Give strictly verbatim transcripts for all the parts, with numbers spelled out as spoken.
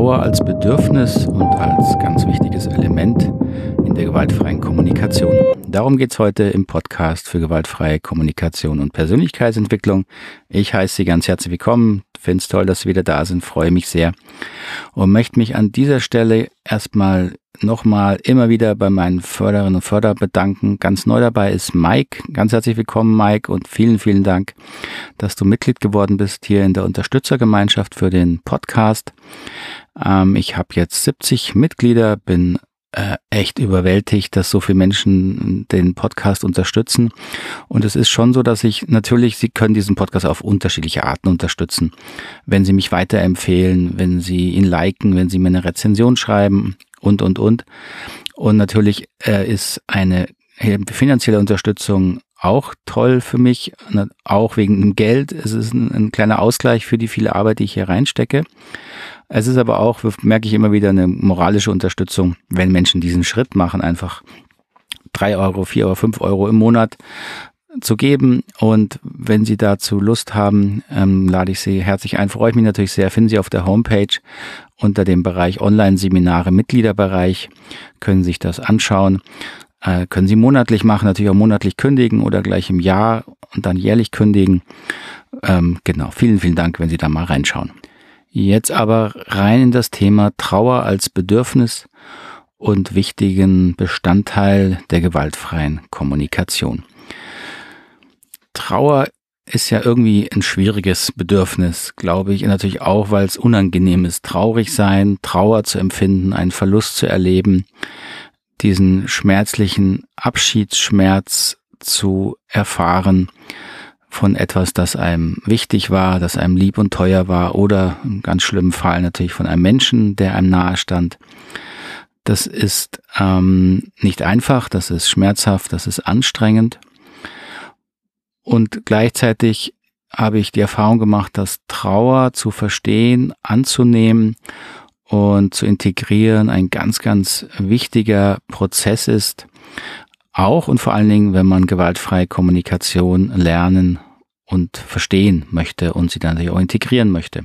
Trauer als Bedürfnis und als ganz wichtiges Element in der gewaltfreien Kommunikation. Darum geht es heute im Podcast für gewaltfreie Kommunikation und Persönlichkeitsentwicklung. Ich heiße Sie ganz herzlich willkommen, finde es toll, dass Sie wieder da sind, freue mich sehr und möchte mich an dieser Stelle erstmal nochmal immer wieder bei meinen Förderinnen und Förder bedanken. Ganz neu dabei ist Mike. Ganz herzlich willkommen, Mike, und vielen, vielen Dank, dass du Mitglied geworden bist hier in der Unterstützergemeinschaft für den Podcast. Ähm, ich habe jetzt siebzig Mitglieder, bin äh, echt überwältigt, dass so viele Menschen den Podcast unterstützen. Und es ist schon so, dass ich natürlich, Sie können diesen Podcast auf unterschiedliche Arten unterstützen. Wenn Sie mich weiterempfehlen, wenn Sie ihn liken, wenn Sie mir eine Rezension schreiben, und, und, und. Und natürlich äh, ist eine finanzielle Unterstützung auch toll für mich, auch wegen dem Geld. Es ist ein, ein kleiner Ausgleich für die viele Arbeit, die ich hier reinstecke. Es ist aber auch, merke ich immer wieder, eine moralische Unterstützung, wenn Menschen diesen Schritt machen, einfach drei Euro, vier Euro, fünf Euro im Monat zu geben. Und wenn Sie dazu Lust haben, ähm, lade ich Sie herzlich ein. Freue ich mich natürlich sehr. Finden Sie auf der Homepage unter dem Bereich Online-Seminare, Mitgliederbereich, können Sie sich das anschauen. Äh, können Sie monatlich machen, natürlich auch monatlich kündigen oder gleich im Jahr und dann jährlich kündigen. Ähm, genau, vielen, vielen Dank, wenn Sie da mal reinschauen. Jetzt aber rein in das Thema Trauer als Bedürfnis und wichtigen Bestandteil der gewaltfreien Kommunikation. Trauer ist ja irgendwie ein schwieriges Bedürfnis, glaube ich, natürlich auch, weil es unangenehm ist, traurig sein, Trauer zu empfinden, einen Verlust zu erleben, diesen schmerzlichen Abschiedsschmerz zu erfahren von etwas, das einem wichtig war, das einem lieb und teuer war oder im ganz schlimmen Fall natürlich von einem Menschen, der einem nahe stand. Das ist ähm, nicht einfach, das ist schmerzhaft, das ist anstrengend. Und gleichzeitig habe ich die Erfahrung gemacht, dass Trauer zu verstehen, anzunehmen und zu integrieren ein ganz, ganz wichtiger Prozess ist. Auch und vor allen Dingen, wenn man gewaltfreie Kommunikation lernen und verstehen möchte und sie dann auch integrieren möchte.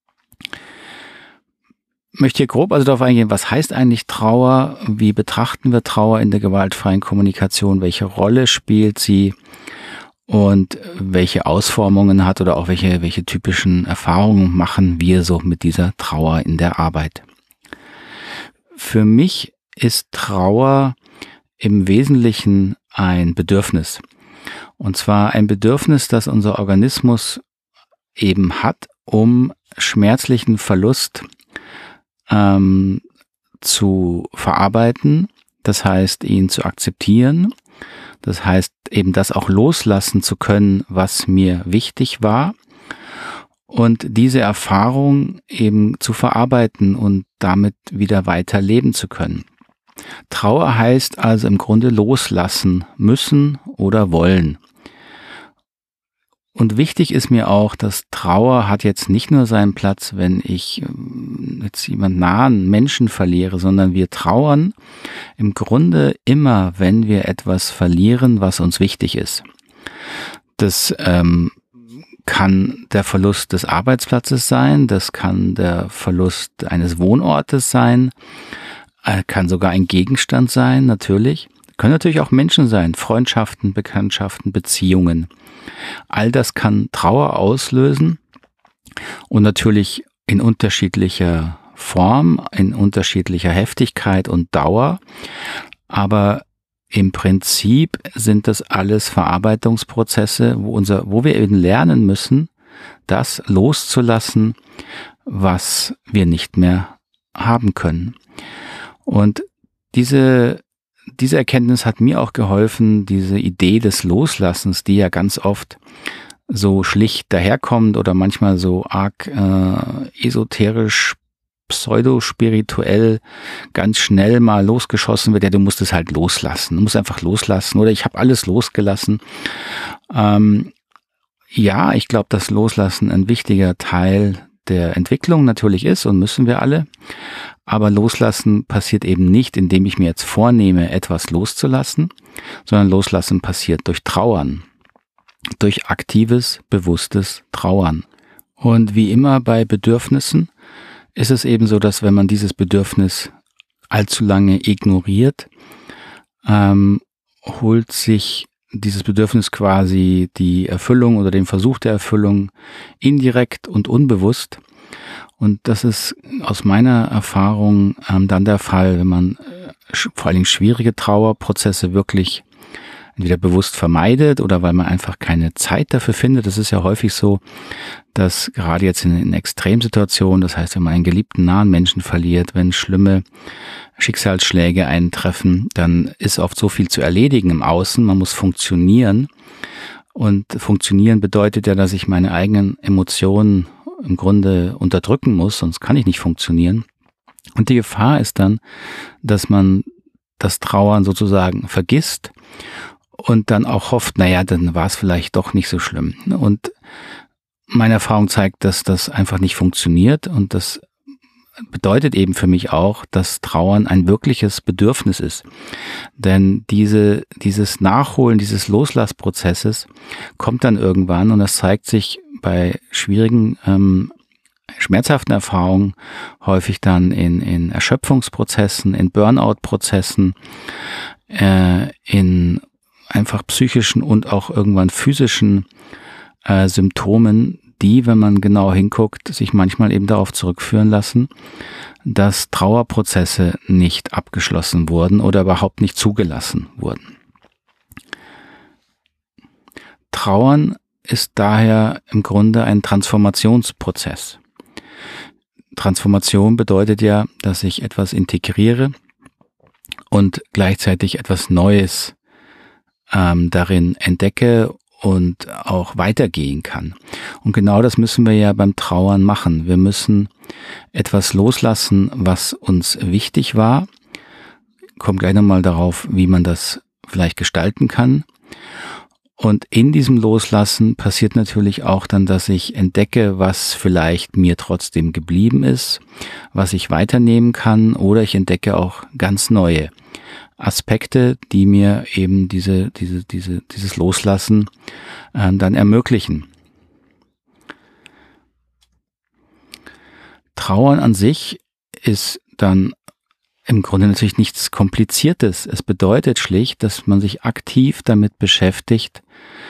Ich möchte hier grob also darauf eingehen, was heißt eigentlich Trauer? Wie betrachten wir Trauer in der gewaltfreien Kommunikation? Welche Rolle spielt sie? Und welche Ausformungen hat oder auch welche, welche typischen Erfahrungen machen wir so mit dieser Trauer in der Arbeit? Für mich ist Trauer im Wesentlichen ein Bedürfnis. Und zwar ein Bedürfnis, das unser Organismus eben hat, um schmerzlichen Verlust ähm, zu verarbeiten, das heißt, ihn zu akzeptieren. Das heißt, eben das auch loslassen zu können, was mir wichtig war und diese Erfahrung eben zu verarbeiten und damit wieder weiter leben zu können. Trauer heißt also im Grunde loslassen müssen oder wollen. Und wichtig ist mir auch, dass Trauer hat jetzt nicht nur seinen Platz, wenn ich jetzt jemand nahen Menschen verliere, sondern wir trauern im Grunde immer, wenn wir etwas verlieren, was uns wichtig ist. Das ähm, kann der Verlust des Arbeitsplatzes sein, das kann der Verlust eines Wohnortes sein, äh, kann sogar ein Gegenstand sein, natürlich. Können natürlich auch Menschen sein, Freundschaften, Bekanntschaften, Beziehungen. All das kann Trauer auslösen und natürlich in unterschiedlicher Form, in unterschiedlicher Heftigkeit und Dauer. Aber im Prinzip sind das alles Verarbeitungsprozesse, wo unser, wo wir eben lernen müssen, das loszulassen, was wir nicht mehr haben können. Und diese Diese Erkenntnis hat mir auch geholfen, diese Idee des Loslassens, die ja ganz oft so schlicht daherkommt oder manchmal so arg äh, esoterisch, pseudospirituell ganz schnell mal losgeschossen wird. Ja, du musst es halt loslassen. Du musst einfach loslassen oder ich habe alles losgelassen. Ähm, ja, ich glaube, dass Loslassen ein wichtiger Teil der Entwicklung natürlich ist und müssen wir alle. Aber Loslassen passiert eben nicht, indem ich mir jetzt vornehme, etwas loszulassen, sondern Loslassen passiert durch Trauern, durch aktives, bewusstes Trauern. Und wie immer bei Bedürfnissen ist es eben so, dass wenn man dieses Bedürfnis allzu lange ignoriert, ähm, holt sich dieses Bedürfnis quasi die Erfüllung oder den Versuch der Erfüllung indirekt und unbewusst. Und das ist aus meiner Erfahrung ähm, dann der Fall, wenn man äh, sch- vor allen Dingen schwierige Trauerprozesse wirklich entweder bewusst vermeidet oder weil man einfach keine Zeit dafür findet. Das ist ja häufig so, dass gerade jetzt in, in Extremsituationen, das heißt, wenn man einen geliebten nahen Menschen verliert, wenn schlimme Schicksalsschläge eintreffen, dann ist oft so viel zu erledigen im Außen. Man muss funktionieren. Und funktionieren bedeutet ja, dass ich meine eigenen Emotionen im Grunde unterdrücken muss, sonst kann ich nicht funktionieren. Und die Gefahr ist dann, dass man das Trauern sozusagen vergisst und dann auch hofft, naja, dann war es vielleicht doch nicht so schlimm. Und meine Erfahrung zeigt, dass das einfach nicht funktioniert, und das bedeutet eben für mich auch, dass Trauern ein wirkliches Bedürfnis ist. Denn diese, dieses Nachholen dieses Loslassprozesses kommt dann irgendwann, und das zeigt sich bei schwierigen, ähm, schmerzhaften Erfahrungen häufig dann in, in Erschöpfungsprozessen, in Burnout-Prozessen, äh, in einfach psychischen und auch irgendwann physischen äh, Symptomen, die, wenn man genau hinguckt, sich manchmal eben darauf zurückführen lassen, dass Trauerprozesse nicht abgeschlossen wurden oder überhaupt nicht zugelassen wurden. Trauern ist daher im Grunde ein Transformationsprozess. Transformation bedeutet ja, dass ich etwas integriere und gleichzeitig etwas Neues ähm, darin entdecke und auch weitergehen kann. Und genau das müssen wir ja beim Trauern machen. Wir müssen etwas loslassen, was uns wichtig war. Ich komme gleich nochmal darauf, wie man das vielleicht gestalten kann. Und in diesem Loslassen passiert natürlich auch dann, dass ich entdecke, was vielleicht mir trotzdem geblieben ist, was ich weiternehmen kann, oder ich entdecke auch ganz neue Aspekte, die mir eben diese, diese, diese, dieses Loslassen äh, dann ermöglichen. Trauern an sich ist dann im Grunde natürlich nichts Kompliziertes. Es bedeutet schlicht, dass man sich aktiv damit beschäftigt,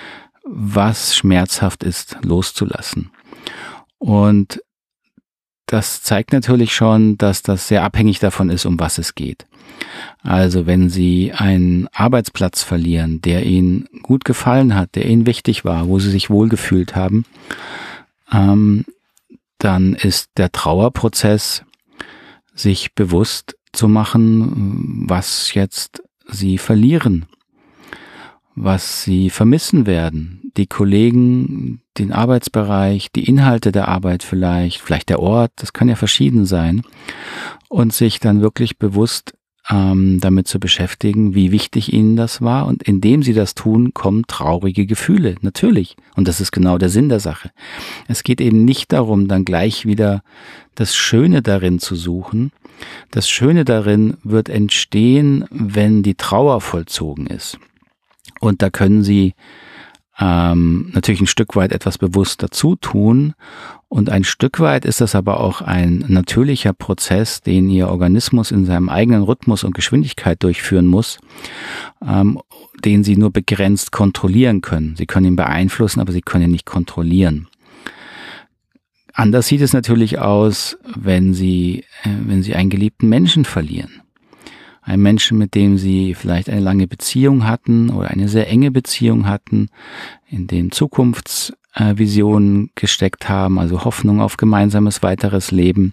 was schmerzhaft ist, loszulassen. Und das zeigt natürlich schon, dass das sehr abhängig davon ist, um was es geht. Also wenn Sie einen Arbeitsplatz verlieren, der Ihnen gut gefallen hat, der Ihnen wichtig war, wo Sie sich wohlgefühlt haben, ähm, dann ist der Trauerprozess, sich bewusst zu machen, was jetzt Sie verlieren, was Sie vermissen werden, die Kollegen, den Arbeitsbereich, die Inhalte der Arbeit vielleicht, vielleicht der Ort, das kann ja verschieden sein, und sich dann wirklich bewusst ähm, damit zu beschäftigen, wie wichtig Ihnen das war, und indem Sie das tun, kommen traurige Gefühle, natürlich, und das ist genau der Sinn der Sache. Es geht eben nicht darum, dann gleich wieder das Schöne darin zu suchen. Das Schöne darin wird entstehen, wenn die Trauer vollzogen ist. Und da können Sie ähm, natürlich ein Stück weit etwas bewusst dazu tun. Und ein Stück weit ist das aber auch ein natürlicher Prozess, den Ihr Organismus in seinem eigenen Rhythmus und Geschwindigkeit durchführen muss, ähm, den Sie nur begrenzt kontrollieren können. Sie können ihn beeinflussen, aber Sie können ihn nicht kontrollieren. Anders sieht es natürlich aus, wenn Sie, äh, wenn Sie einen geliebten Menschen verlieren. Ein Menschen, mit dem Sie vielleicht eine lange Beziehung hatten oder eine sehr enge Beziehung hatten, in dem Zukunftsvisionen gesteckt haben, also Hoffnung auf gemeinsames weiteres Leben.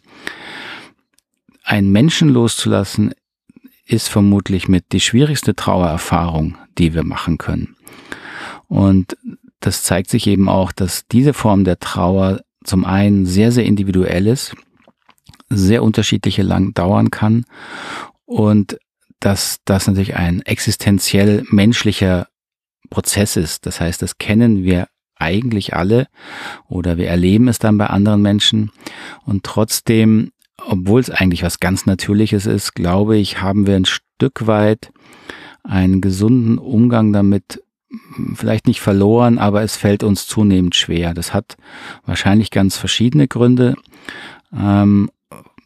Einen Menschen loszulassen, ist vermutlich mit die schwierigste Trauererfahrung, die wir machen können. Und das zeigt sich eben auch, dass diese Form der Trauer zum einen sehr, sehr individuell ist, sehr unterschiedliche lang dauern kann, und dass das natürlich ein existenziell menschlicher Prozess ist. Das heißt, das kennen wir eigentlich alle oder wir erleben es dann bei anderen Menschen. Und trotzdem, obwohl es eigentlich was ganz Natürliches ist, glaube ich, haben wir ein Stück weit einen gesunden Umgang damit vielleicht nicht verloren, aber es fällt uns zunehmend schwer. Das hat wahrscheinlich ganz verschiedene Gründe. Ähm,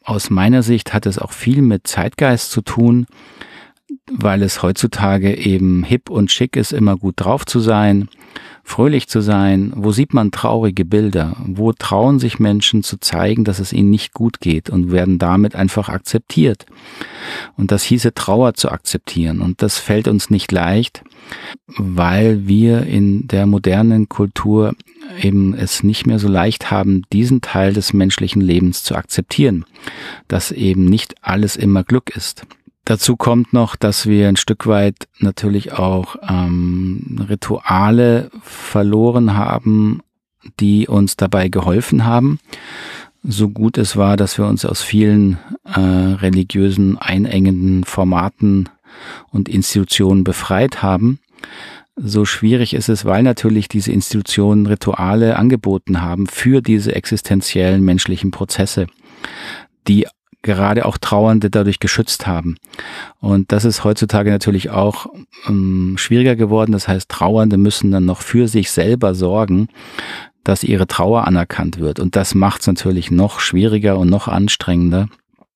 aus meiner Sicht hat es auch viel mit Zeitgeist zu tun, weil es heutzutage eben hip und schick ist, immer gut drauf zu sein, fröhlich zu sein. Wo sieht man traurige Bilder? Wo trauen sich Menschen zu zeigen, dass es ihnen nicht gut geht und werden damit einfach akzeptiert? Und das hieße, Trauer zu akzeptieren. Und das fällt uns nicht leicht, weil wir in der modernen Kultur eben es nicht mehr so leicht haben, diesen Teil des menschlichen Lebens zu akzeptieren, dass eben nicht alles immer Glück ist. Dazu kommt noch, dass wir ein Stück weit natürlich auch ähm, Rituale verloren haben, die uns dabei geholfen haben. So gut es war, dass wir uns aus vielen äh, religiösen, einengenden Formaten und Institutionen befreit haben. So schwierig ist es, weil natürlich diese Institutionen Rituale angeboten haben für diese existenziellen menschlichen Prozesse, die gerade auch Trauernde dadurch geschützt haben. Und das ist heutzutage natürlich auch ähm, schwieriger geworden. Das heißt, Trauernde müssen dann noch für sich selber sorgen, dass ihre Trauer anerkannt wird. Und das macht es natürlich noch schwieriger und noch anstrengender.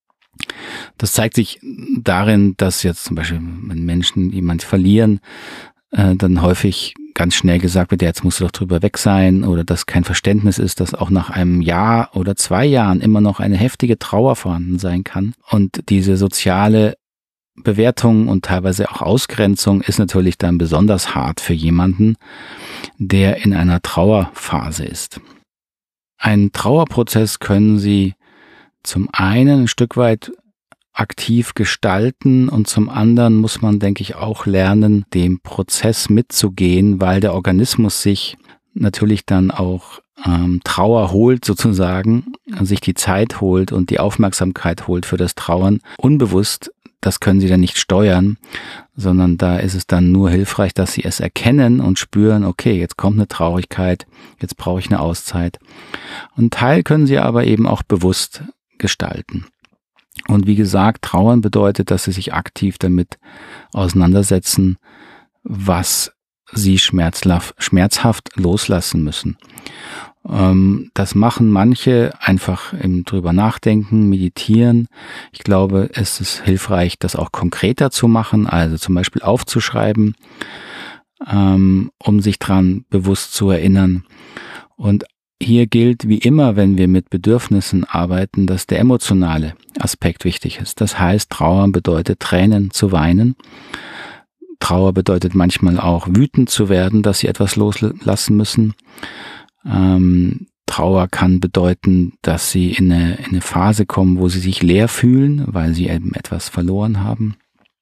Das zeigt sich darin, dass jetzt zum Beispiel, wenn Menschen jemand verlieren, äh, dann häufig ganz schnell gesagt wird, ja, jetzt musst du doch drüber weg sein, oder dass kein Verständnis ist, dass auch nach einem Jahr oder zwei Jahren immer noch eine heftige Trauer vorhanden sein kann. Und diese soziale Bewertung und teilweise auch Ausgrenzung ist natürlich dann besonders hart für jemanden, der in einer Trauerphase ist. Einen Trauerprozess können Sie zum einen ein Stück weit aktiv gestalten und zum anderen muss man, denke ich, auch lernen, dem Prozess mitzugehen, weil der Organismus sich natürlich dann auch ähm, Trauer holt sozusagen, sich die Zeit holt und die Aufmerksamkeit holt für das Trauern. Unbewusst, das können Sie dann nicht steuern, sondern da ist es dann nur hilfreich, dass Sie es erkennen und spüren, okay, jetzt kommt eine Traurigkeit, jetzt brauche ich eine Auszeit. Und einen Teil können Sie aber eben auch bewusst gestalten. Und wie gesagt, Trauern bedeutet, dass Sie sich aktiv damit auseinandersetzen, was Sie schmerzhaft loslassen müssen. Das machen manche einfach im drüber nachdenken, meditieren. Ich glaube, es ist hilfreich, das auch konkreter zu machen, also zum Beispiel aufzuschreiben, um sich dran bewusst zu erinnern. Und hier gilt wie immer, wenn wir mit Bedürfnissen arbeiten, dass der emotionale Aspekt wichtig ist. Das heißt, Trauer bedeutet Tränen zu weinen. Trauer bedeutet manchmal auch wütend zu werden, dass sie etwas loslassen müssen. Ähm, Trauer kann bedeuten, dass sie in eine, in eine Phase kommen, wo sie sich leer fühlen, weil sie eben etwas verloren haben.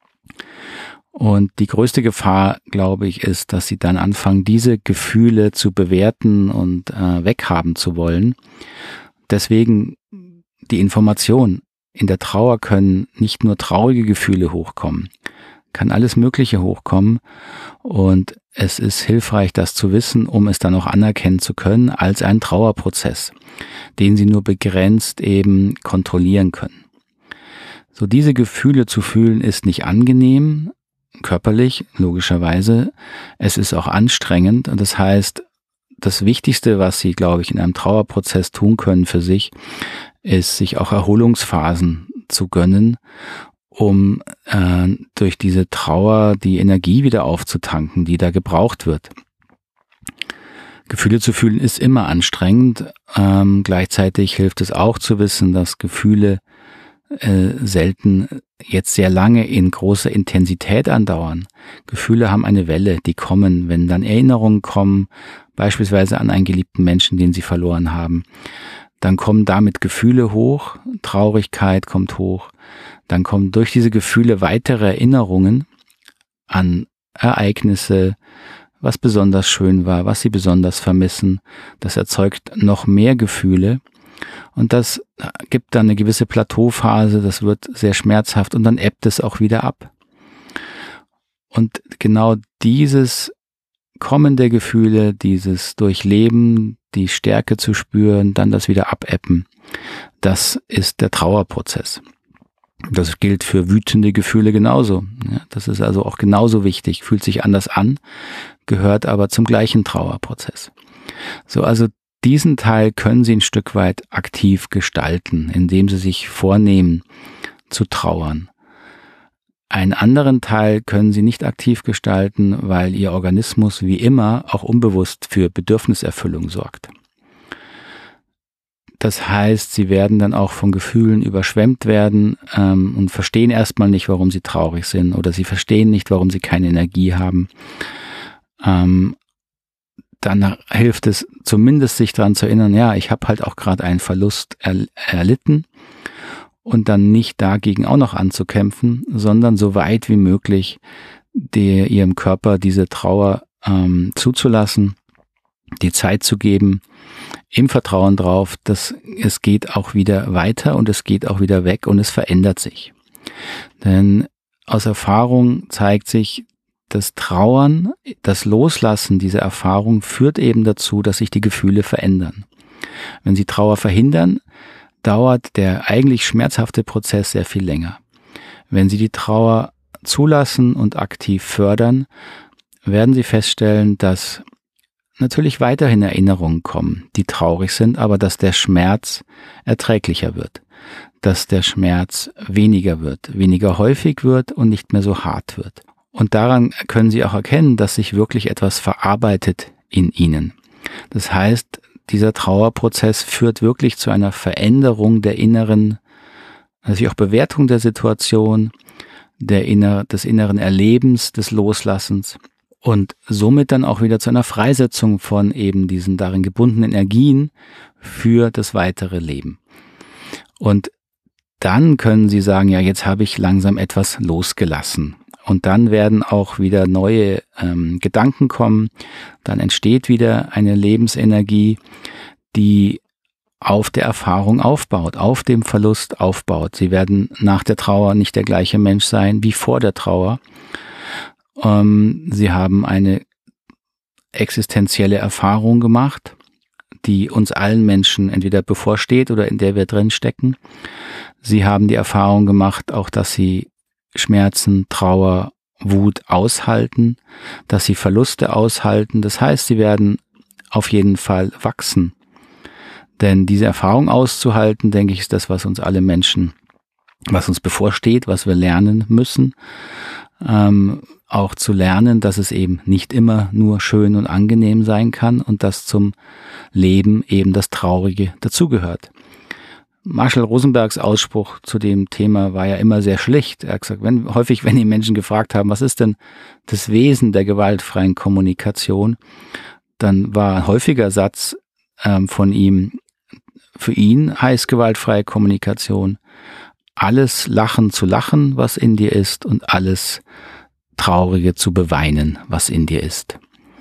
Und die größte Gefahr, glaube ich, ist, dass sie dann anfangen, diese Gefühle zu bewerten und äh, weghaben zu wollen. Deswegen die Information. In der Trauer können nicht nur traurige Gefühle hochkommen, kann alles Mögliche hochkommen. Und es ist hilfreich, das zu wissen, um es dann auch anerkennen zu können als einen Trauerprozess, den Sie nur begrenzt eben kontrollieren können. So, diese Gefühle zu fühlen ist nicht angenehm, körperlich, logischerweise. Es ist auch anstrengend und das heißt, das Wichtigste, was Sie, glaube ich, in einem Trauerprozess tun können für sich, ist, sich auch Erholungsphasen zu gönnen, um äh, durch diese Trauer die Energie wieder aufzutanken, die da gebraucht wird. Gefühle zu fühlen ist immer anstrengend. Ähm, gleichzeitig hilft es auch zu wissen, dass Gefühle äh, selten jetzt sehr lange in großer Intensität andauern. Gefühle haben eine Welle, die kommen, wenn dann Erinnerungen kommen, beispielsweise an einen geliebten Menschen, den Sie verloren haben. Dann kommen damit Gefühle hoch, Traurigkeit kommt hoch. Dann kommen durch diese Gefühle weitere Erinnerungen an Ereignisse, was besonders schön war, was Sie besonders vermissen. Das erzeugt noch mehr Gefühle. Und das gibt dann eine gewisse Plateauphase, das wird sehr schmerzhaft und dann ebbt es auch wieder ab. Und genau dieses Kommen der Gefühle, dieses Durchleben, die Stärke zu spüren, dann das wieder abebben, das ist der Trauerprozess. Das gilt für wütende Gefühle genauso. Ja, das ist also auch genauso wichtig, fühlt sich anders an, gehört aber zum gleichen Trauerprozess. So, also diesen Teil können Sie ein Stück weit aktiv gestalten, indem Sie sich vornehmen zu trauern. Einen anderen Teil können Sie nicht aktiv gestalten, weil Ihr Organismus wie immer auch unbewusst für Bedürfniserfüllung sorgt. Das heißt, Sie werden dann auch von Gefühlen überschwemmt werden ähm, und verstehen erstmal nicht, warum Sie traurig sind, oder Sie verstehen nicht, warum Sie keine Energie haben. Ähm, dann hilft es zumindest, sich daran zu erinnern, ja, ich habe halt auch gerade einen Verlust er, erlitten, und dann nicht dagegen auch noch anzukämpfen, sondern so weit wie möglich der, Ihrem Körper diese Trauer ähm, zuzulassen, die Zeit zu geben, im Vertrauen drauf, dass es geht auch wieder weiter und es geht auch wieder weg und es verändert sich. Denn aus Erfahrung zeigt sich, das Trauern, das Loslassen dieser Erfahrung führt eben dazu, dass sich die Gefühle verändern. Wenn Sie Trauer verhindern, dauert der eigentlich schmerzhafte Prozess sehr viel länger. Wenn Sie die Trauer zulassen und aktiv fördern, werden Sie feststellen, dass natürlich weiterhin Erinnerungen kommen, die traurig sind, aber dass der Schmerz erträglicher wird, dass der Schmerz weniger wird, weniger häufig wird und nicht mehr so hart wird. Und daran können Sie auch erkennen, dass sich wirklich etwas verarbeitet in Ihnen. Das heißt, dieser Trauerprozess führt wirklich zu einer Veränderung der inneren, also auch Bewertung der Situation, der inner, des inneren Erlebens, des Loslassens und somit dann auch wieder zu einer Freisetzung von eben diesen darin gebundenen Energien für das weitere Leben. Und dann können Sie sagen, ja, jetzt habe ich langsam etwas losgelassen. Und dann werden auch wieder neue ähm, Gedanken kommen. Dann entsteht wieder eine Lebensenergie, die auf der Erfahrung aufbaut, auf dem Verlust aufbaut. Sie werden nach der Trauer nicht der gleiche Mensch sein wie vor der Trauer. Ähm, Sie haben eine existenzielle Erfahrung gemacht, die uns allen Menschen entweder bevorsteht oder in der wir drin stecken. Sie haben die Erfahrung gemacht, auch dass Sie Schmerzen, Trauer, Wut aushalten, dass Sie Verluste aushalten. Das heißt, Sie werden auf jeden Fall wachsen. Denn diese Erfahrung auszuhalten, denke ich, ist das, was uns alle Menschen, was uns bevorsteht, was wir lernen müssen. Ähm, auch zu lernen, dass es eben nicht immer nur schön und angenehm sein kann und dass zum Leben eben das Traurige dazugehört. Marshall Rosenbergs Ausspruch zu dem Thema war ja immer sehr schlicht. Er hat gesagt, wenn, häufig, wenn die Menschen gefragt haben, was ist denn das Wesen der gewaltfreien Kommunikation, dann war ein häufiger Satz ähm, von ihm, für ihn heißt gewaltfreie Kommunikation, alles Lachen zu lachen, was in dir ist, und alles Traurige zu beweinen, was in dir ist.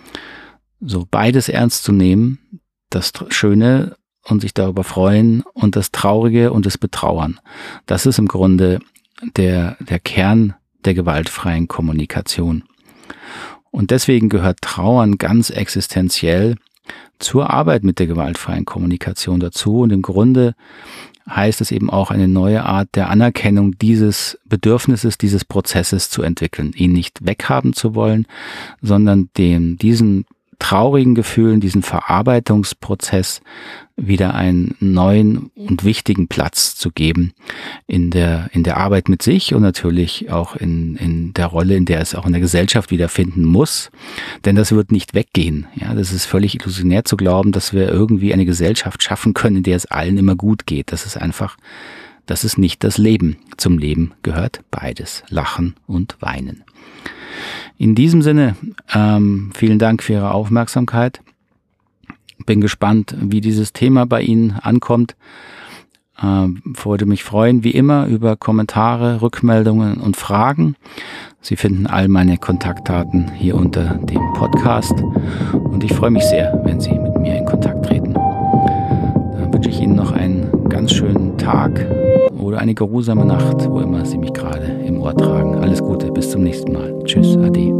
So beides ernst zu nehmen, das Schöne und sich darüber freuen und das Traurige und das Betrauern. Das ist im Grunde der, der Kern der gewaltfreien Kommunikation. Und deswegen gehört Trauern ganz existenziell zur Arbeit mit der gewaltfreien Kommunikation dazu. Und im Grunde heißt es eben auch, eine neue Art der Anerkennung dieses Bedürfnisses, dieses Prozesses zu entwickeln. Ihn nicht weghaben zu wollen, sondern dem, diesen traurigen Gefühlen, diesen Verarbeitungsprozess wieder einen neuen und wichtigen Platz zu geben in der, in der Arbeit mit sich und natürlich auch in, in der Rolle, in der es auch in der Gesellschaft wiederfinden muss. Denn das wird nicht weggehen. Ja, das ist völlig illusionär zu glauben, dass wir irgendwie eine Gesellschaft schaffen können, in der es allen immer gut geht. Das ist einfach, das ist nicht das Leben. Zum Leben gehört beides, Lachen und Weinen. In diesem Sinne, ähm, vielen Dank für Ihre Aufmerksamkeit. Bin gespannt, wie dieses Thema bei Ihnen ankommt. Ähm, würde mich freuen, wie immer, über Kommentare, Rückmeldungen und Fragen. Sie finden all meine Kontaktdaten hier unter dem Podcast. Und ich freue mich sehr, wenn Sie mit mir in Kontakt treten. Dann wünsche ich Ihnen noch einen ganz schönen Tag oder eine geruhsame Nacht, wo immer Sie mich gerade im Ohr tragen. Alles Gute, bis zum nächsten Mal. Tschüss, ade.